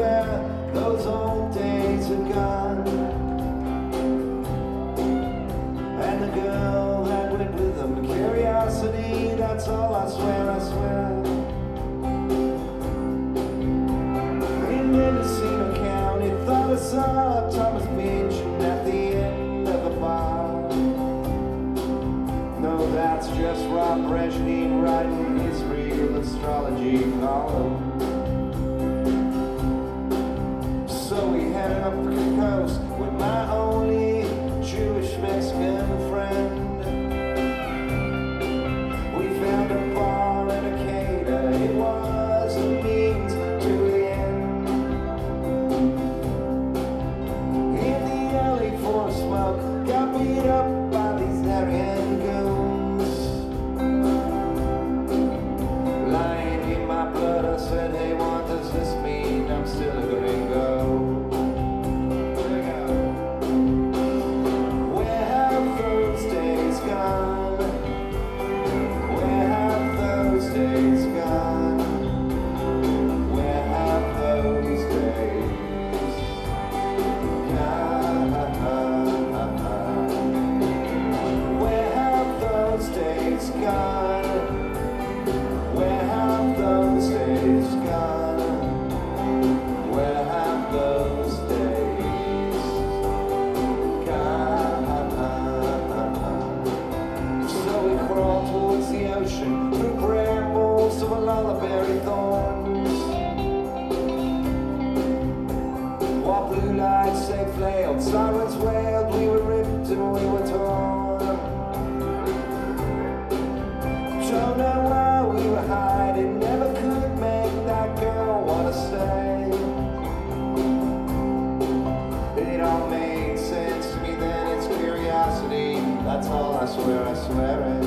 swear those old days are gone. And the girl that went with them, curiosity, that's all I swear, I swear. In Mendocino County, thought I saw Thomas Pynchon at the end of the bar. No, that's just Rob Brezhnev writing his real astrology column. So we headed up the coast with my only Jewish Mexican friend. We found a bar in Arcata, it was the means to the end. In the alley for a smoke, got beat up by these Aryan goons. Lying in my blood, I said, hey, what does this mean? I'm still a gringo. Where have those days gone? Where have those days gone? Where have those days gone? Where have those days gone? Where have those days gone? Where have those days gone? So we crawl towards the ocean through brambles of lullaberry thorns. While blue lights they flailed, sirens wailed, we were ripped and we were torn. Don't know why we were hiding, never could make that girl wanna stay. It all made sense to me then, it's curiosity, that's all I swear, I swear it.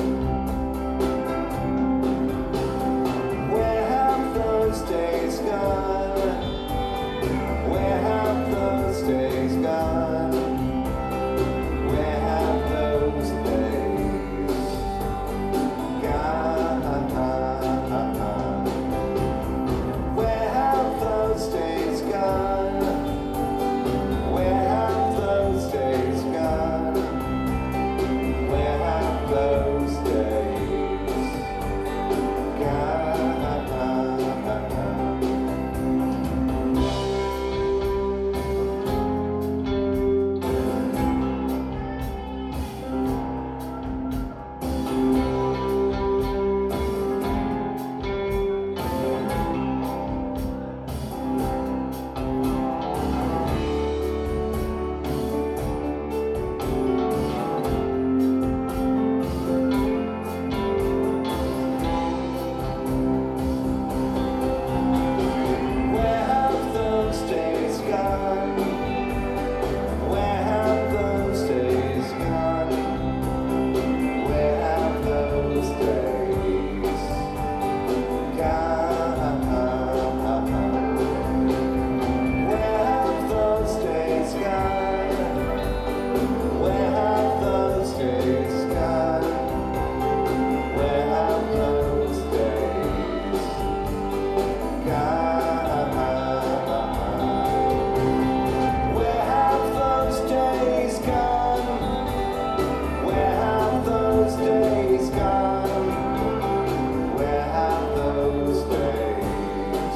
Where have those days gone? Where have those days gone? Where have those days gone? Where have those days gone? Where have those days gone? Where have those days gone? Where have those days gone? Where have those days gone? Where have those days gone? Where have those days gone? Where have those days gone? Where have those days gone? Where have those days gone? Where have those days gone? Where have those days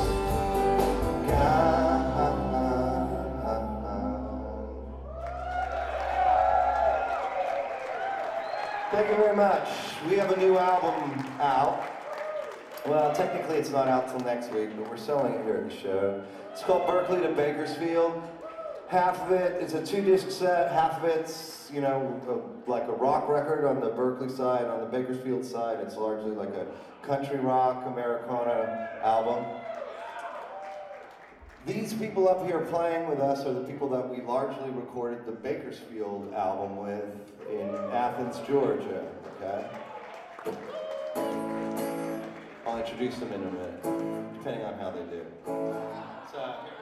gone? Thank you very much. We have a new album out. Well, technically it's not out till next week, but we're selling it here at the show. It's called Berkeley to Bakersfield. Half of it is a 2-disc set, half of it's, you know, like a rock record on the Berkeley side. On the Bakersfield side, it's largely like a country rock, Americana album. These people up here playing with us are the people that we largely recorded the Bakersfield album with in Athens, Georgia, okay? I'll introduce them in a minute, depending on how they do. So,